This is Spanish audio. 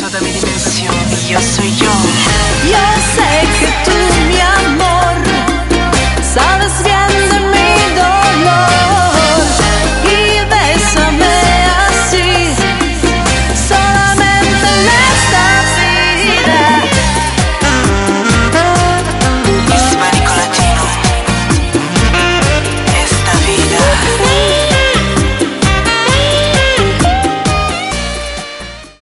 de mi dimensión y yo soy yo. Yo sé